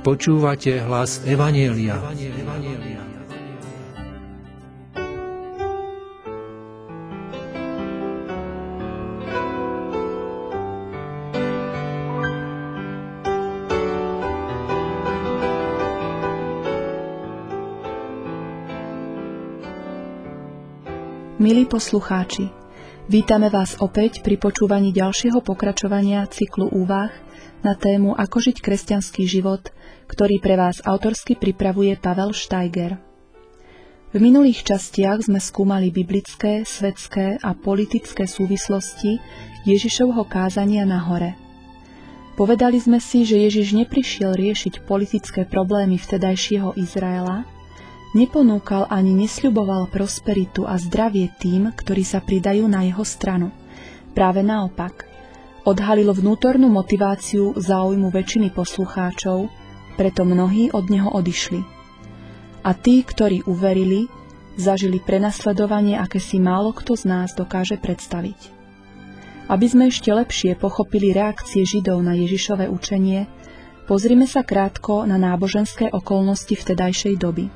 Počúvate hlas Evanjelia. Milí poslucháči, vítame vás opäť pri počúvaní ďalšieho pokračovania cyklu úvah na tému Ako žiť kresťanský život, ktorý pre vás autorsky pripravuje Pavel Steiger. V minulých častiach sme skúmali biblické, svetské a politické súvislosti Ježišovho kázania na hore. Povedali sme si, že Ježiš neprišiel riešiť politické problémy vtedajšieho Izraela, neponúkal ani nesľuboval prosperitu a zdravie tým, ktorí sa pridajú na jeho stranu. Práve naopak, odhalil vnútornú motiváciu záujmu väčšiny poslucháčov, preto mnohí od neho odišli. A tí, ktorí uverili, zažili prenasledovanie, aké si málo kto z nás dokáže predstaviť. Aby sme ešte lepšie pochopili reakcie Židov na Ježišové učenie, pozrime sa krátko na náboženské okolnosti vtedajšej doby.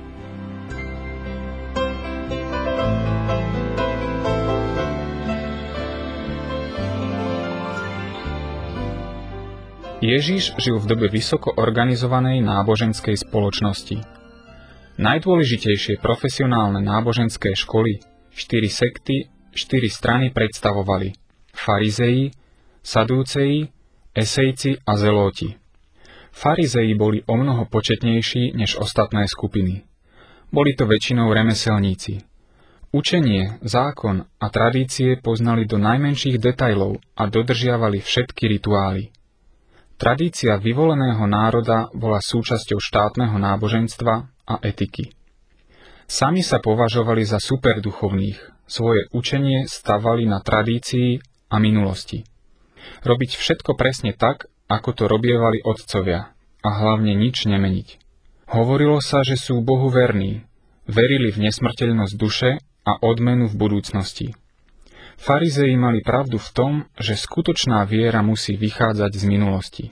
Ježiš žil v dobe vysoko organizovanej náboženskej spoločnosti. Najdôležitejšie profesionálne náboženské školy, 4 sekty, 4 strany predstavovali farizei, sadúceji, esejci a zelóti. Farizei boli omnoho početnejší než ostatné skupiny. Boli to väčšinou remeselníci. Učenie, zákon a tradície poznali do najmenších detailov a dodržiavali všetky rituály. Tradícia vyvoleného národa bola súčasťou štátneho náboženstva a etiky. Sami sa považovali za superduchovných, svoje učenie stavali na tradícii a minulosti. Robiť všetko presne tak, ako to robievali otcovia, a hlavne nič nemeniť. Hovorilo sa, že sú Bohu verní, verili v nesmrteľnosť duše a odmenu v budúcnosti. Farizei mali pravdu v tom, že skutočná viera musí vychádzať z minulosti.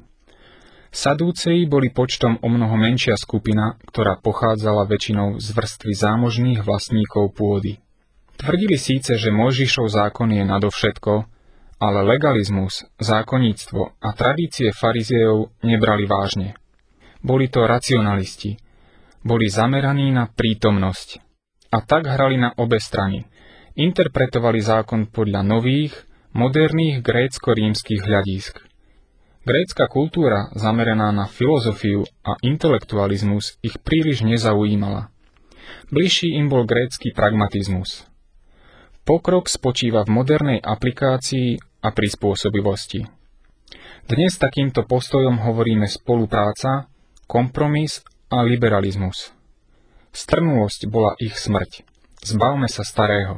Sadúceji boli počtom omnoho menšia skupina, ktorá pochádzala väčšinou z vrstvy zámožných vlastníkov pôdy. Tvrdili síce, že Mojžišov zákon je nadovšetko, ale legalizmus, zákonníctvo a tradície farizejov nebrali vážne. Boli to racionalisti. Boli zameraní na prítomnosť. A tak hrali na obe strany. Interpretovali zákon podľa nových, moderných grécko-rímskych hľadísk. Grécka kultúra, zameraná na filozofiu a intelektualizmus, ich príliš nezaujímala. Bližší im bol grécky pragmatizmus. Pokrok spočíva v modernej aplikácii a prispôsobivosti. Dnes takýmto postojom hovoríme spolupráca, kompromis a liberalizmus. Strnulosť bola ich smrť. Zbavme sa starého.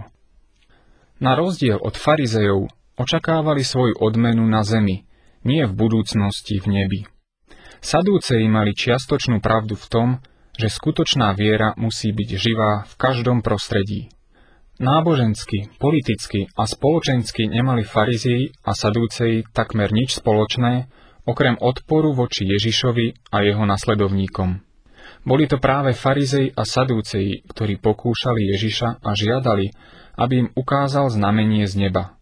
Na rozdiel od farizejov očakávali svoju odmenu na zemi, nie v budúcnosti v nebi. Sadúceji mali čiastočnú pravdu v tom, že skutočná viera musí byť živá v každom prostredí. Nábožensky, politicky a spoločensky nemali farizei a sadúceji takmer nič spoločné, okrem odporu voči Ježišovi a jeho nasledovníkom. Boli to práve farizei a sadúceji, ktorí pokúšali Ježiša a žiadali, aby im ukázal znamenie z neba.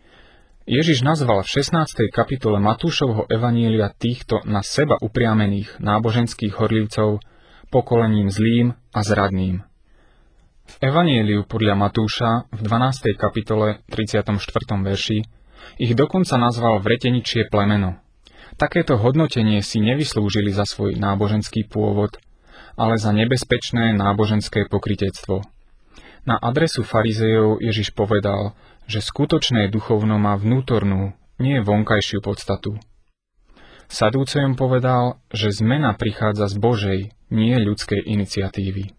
Ježiš nazval v 16. kapitole Matúšovho evanjelia týchto na seba upriamených náboženských horlivcov pokolením zlým a zradným. V evanjeliu podľa Matúša v 12. kapitole 34. verši ich dokonca nazval vreteničie plemeno. Takéto hodnotenie si nevyslúžili za svoj náboženský pôvod, ale za nebezpečné náboženské pokrytectvo. Na adresu farizejov Ježiš povedal, že skutočné duchovno má vnútornú, nie vonkajšiu podstatu. Sadúcejom povedal, že zmena prichádza z Božej, nie ľudskej iniciatívy.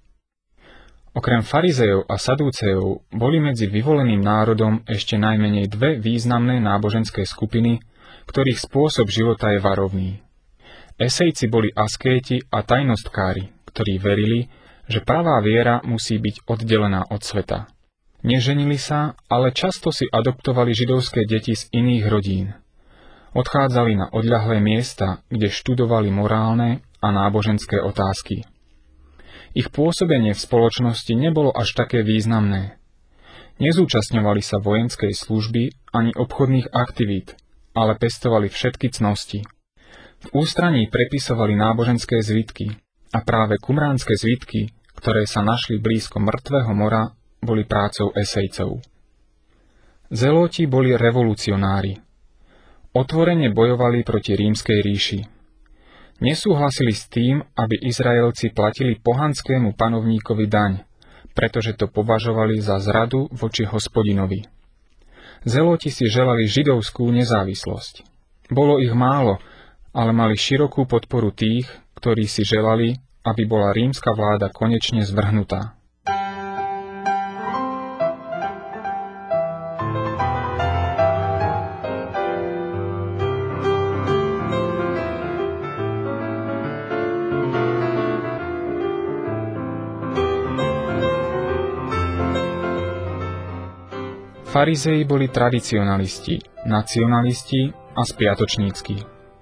Okrem farizejov a sadúcejov boli medzi vyvoleným národom ešte najmenej dve významné náboženské skupiny, ktorých spôsob života je varovný. Esejci boli askéti a tajnostkári, ktorí verili, že pravá viera musí byť oddelená od sveta. Neženili sa, ale často si adoptovali židovské deti z iných rodín. Odchádzali na odľahlé miesta, kde študovali morálne a náboženské otázky. Ich pôsobenie v spoločnosti nebolo až také významné. Nezúčastňovali sa vojenskej služby ani obchodných aktivít, ale pestovali všetky cnosti. V ústraní prepisovali náboženské zvitky a práve kumránske zvitky, ktoré sa našli blízko Mŕtvého mora, boli prácou esejcov. Zelóti boli revolucionári. Otvorene bojovali proti Rímskej ríši. Nesúhlasili s tým, aby Izraelci platili pohanskému panovníkovi daň, pretože to považovali za zradu voči Hospodinovi. Zelóti si želali židovskú nezávislosť. Bolo ich málo, ale mali širokú podporu tých, ktorí si želali, aby bola rímska vláda konečne zvrhnutá. Farizei boli tradicionalisti, nacionalisti a spiatočnícki.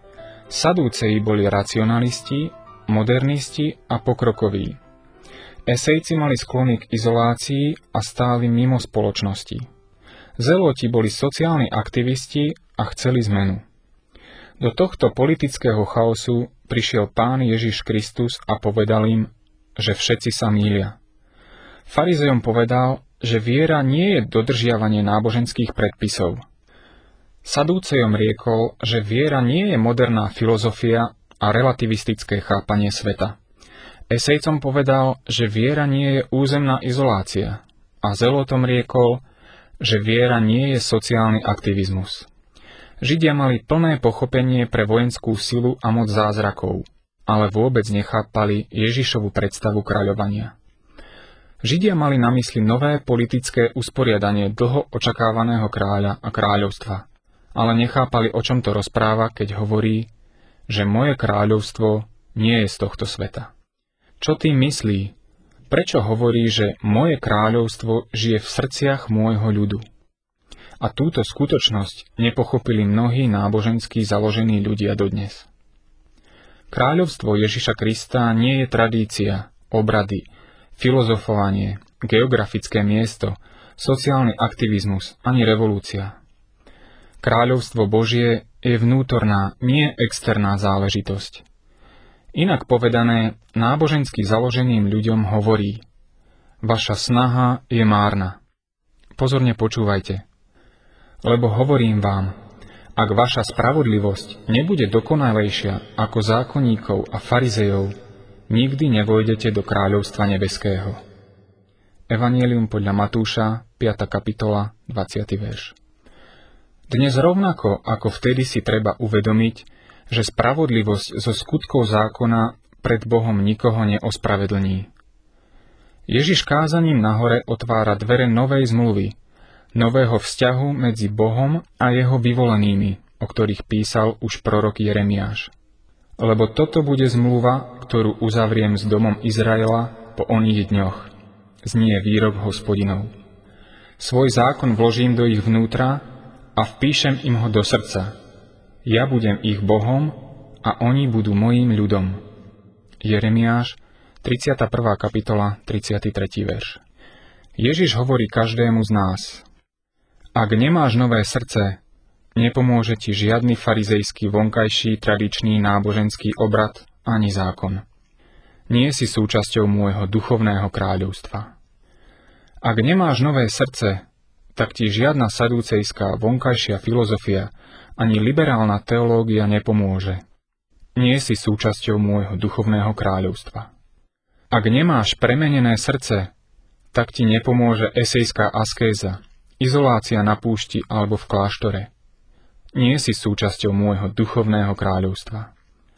Sadúceji boli racionalisti, modernisti a pokrokoví. Esejci mali sklony k izolácii a stáli mimo spoločnosti. Zeloti boli sociálni aktivisti a chceli zmenu. Do tohto politického chaosu prišiel Pán Ježiš Kristus a povedal im, že všetci sa mýlia. Farizejom povedal, že viera nie je dodržiavanie náboženských predpisov. Sadúcejom riekol, že viera nie je moderná filozofia a relativistické chápanie sveta. Esejcom povedal, že viera nie je územná izolácia a Zelotom riekol, že viera nie je sociálny aktivizmus. Židia mali plné pochopenie pre vojenskú silu a moc zázrakov, ale vôbec nechápali Ježišovu predstavu kráľovania. Židia mali na mysli nové politické usporiadanie dlho očakávaného kráľa a kráľovstva, ale nechápali, o čom to rozpráva, keď hovorí, že moje kráľovstvo nie je z tohto sveta. Čo tým myslí? Prečo hovorí, že moje kráľovstvo žije v srdciach môjho ľudu? A túto skutočnosť nepochopili mnohí nábožensky založení ľudia dodnes. Kráľovstvo Ježiša Krista nie je tradícia, obrady, filozofovanie, geografické miesto, sociálny aktivizmus ani revolúcia. Kráľovstvo Božie je vnútorná, nie externá záležitosť. Inak povedané, nábožensky založeným ľuďom hovorí: vaša snaha je márna. Pozorne počúvajte. Lebo hovorím vám, ak vaša spravodlivosť nebude dokonalejšia ako zákonníkov a farizejov, nikdy nevojdete do kráľovstva nebeského. Evanjelium podľa Matúša, 5. kapitola, 20. verš. Dnes rovnako ako vtedy si treba uvedomiť, že spravodlivosť zo skutkov zákona pred Bohom nikoho neospravedlní. Ježiš kázaním nahore otvára dvere novej zmluvy, nového vzťahu medzi Bohom a jeho vyvolenými, o ktorých písal už prorok Jeremiáš. Lebo toto bude zmluva, ktorú uzavriem s domom Izraela po oných dňoch, znie výrok Hospodinov. Svoj zákon vložím do ich vnútra a vpíšem im ho do srdca. Ja budem ich Bohom a oni budú mojím ľudom. Jeremiáš, 31. kapitola, 33. verš. Ježiš hovorí každému z nás: ak nemáš nové srdce, nepomôže ti žiadny farizejský vonkajší tradičný náboženský obrad ani zákon. Nie si súčasťou môjho duchovného kráľovstva. Ak nemáš nové srdce, tak ti žiadna sadúcejská vonkajšia filozofia ani liberálna teológia nepomôže. Nie si súčasťou môjho duchovného kráľovstva. Ak nemáš premenené srdce, tak ti nepomôže esejská askéza, izolácia na púšti alebo v kláštore. Nie si súčasťou môjho duchovného kráľovstva.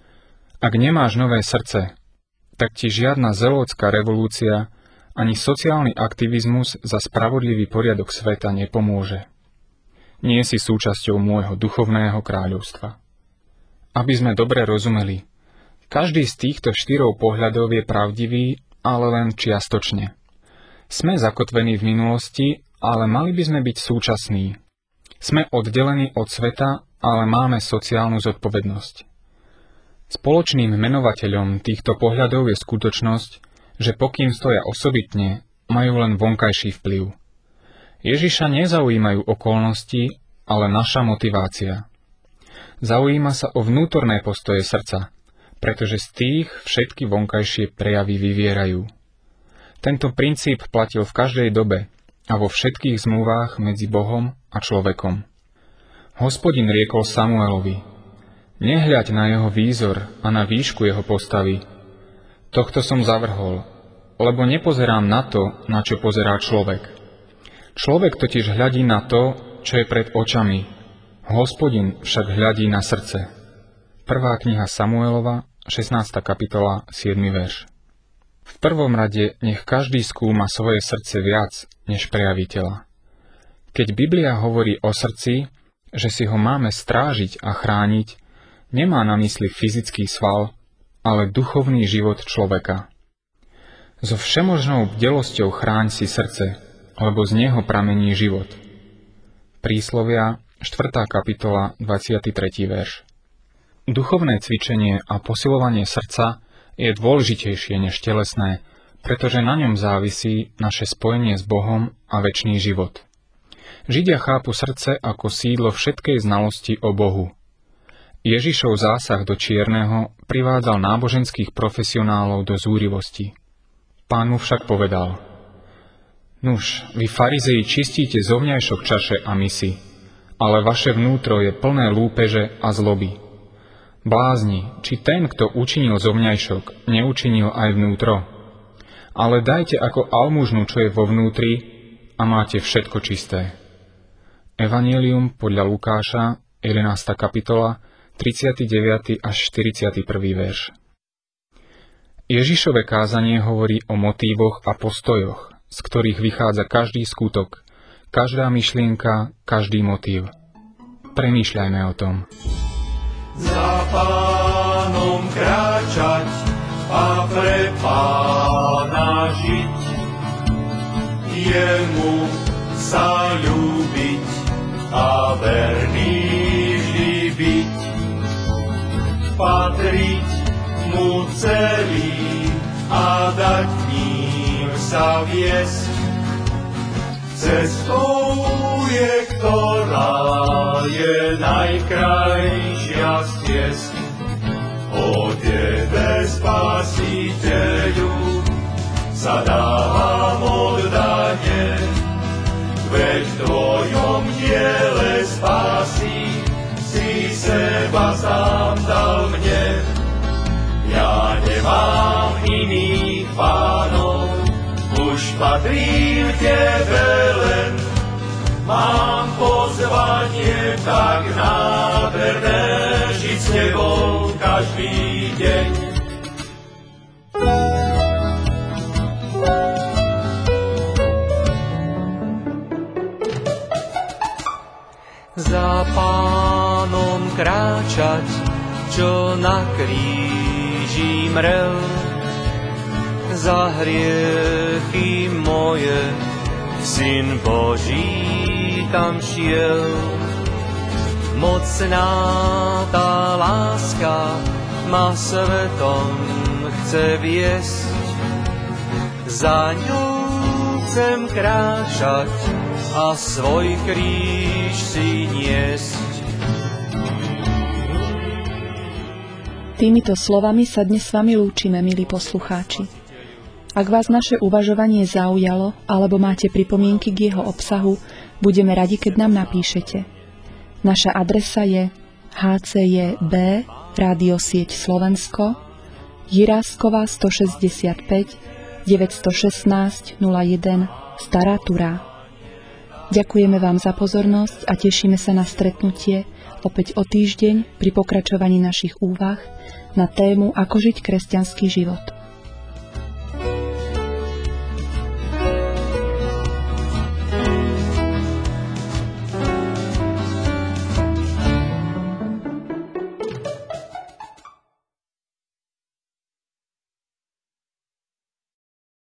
Ak nemáš nové srdce, tak ti žiadna zelócka revolúcia ani sociálny aktivizmus za spravodlivý poriadok sveta nepomôže. Nie si súčasťou môjho duchovného kráľovstva. Aby sme dobre rozumeli, každý z týchto štyroch pohľadov je pravdivý, ale len čiastočne. Sme zakotvení v minulosti, ale mali by sme byť súčasní. Sme oddelení od sveta, ale máme sociálnu zodpovednosť. Spoločným menovateľom týchto pohľadov je skutočnosť, že pokým stoja osobitne, majú len vonkajší vplyv. Ježiša nezaujímajú okolnosti, ale naša motivácia. Zaujíma sa o vnútorné postoje srdca, pretože z tých všetky vonkajšie prejavy vyvierajú. Tento princíp platil v každej dobe a vo všetkých zmluvách medzi Bohom a človekom. Hospodin riekol Samuelovi: Nehľaď na jeho výzor a na výšku jeho postavy. Tohto som zavrhol, lebo nepozerám na to, na čo pozerá človek. Človek totiž hľadí na to, čo je pred očami. Hospodin však hľadí na srdce. 1. kniha Samuelova, 16. kapitola, 7. verš. V prvom rade nech každý skúma svoje srdce viac, než prejaví tela. Keď Biblia hovorí o srdci, že si ho máme strážiť a chrániť, nemá na mysli fyzický sval, ale duchovný život človeka. So všemožnou bdelosťou chráň si srdce, lebo z neho pramení život. Príslovia, 4. kapitola, 23. verš. Duchovné cvičenie a posilovanie srdca je dôležitejšie než telesné, pretože na ňom závisí naše spojenie s Bohom a večný život. Židia chápu srdce ako sídlo všetkej znalosti o Bohu. Ježišov zásah do čierneho privádzal náboženských profesionálov do zúrivosti. Pán mu však povedal: Nuž, vy farizeji čistíte zovňajšok čaše a misy, ale vaše vnútro je plné lúpeže a zloby. Blázni, či ten, kto učinil zovňajšok, neučinil aj vnútro? Ale dajte ako almužnu, čo je vo vnútri, a máte všetko čisté. Evanjelium podľa Lukáša, 11. kapitola, 39. až 41. verš. Ježišove kázanie hovorí o motívoch a postojoch, z ktorých vychádza každý skutok, každá myšlienka, každý motív. Premýšľajme o tom. Za Pánom kráčať a pre Pána žiť, jemu sa ľúbiť a verný vždy byť, patriť mu celý a dať ním sa viesť. Cestou je, ktorá je najkrajšia z ciest. O Tebe, Spasiteľu, sa dávam oddane, veď v Tvojom diele spásy si seba sám dal mne. Ja nemám iných pánov, už patrím Tebe len. Mám pozvanie tak nádherné, žiť s Tebou každý deň. Za Pánom kráčať, čo na kríži mrel, za hriechy moje Syn Boží tam šiel. Mocná tá láska ma svetom chce viesť, za ňou chcem kráčať a svoj kríž si niesť. Týmito slovami sa dnes s vami lúčime, milí poslucháči. Ak vás naše uvažovanie zaujalo, alebo máte pripomienky k jeho obsahu, budeme radi, keď nám napíšete. Naša adresa je HCJB, Rádiosieť Slovensko, Jiráskova 165 916 01, Stará Turá. Ďakujeme vám za pozornosť a tešíme sa na stretnutie opäť o týždeň pri pokračovaní našich úvah na tému Ako žiť kresťanský život.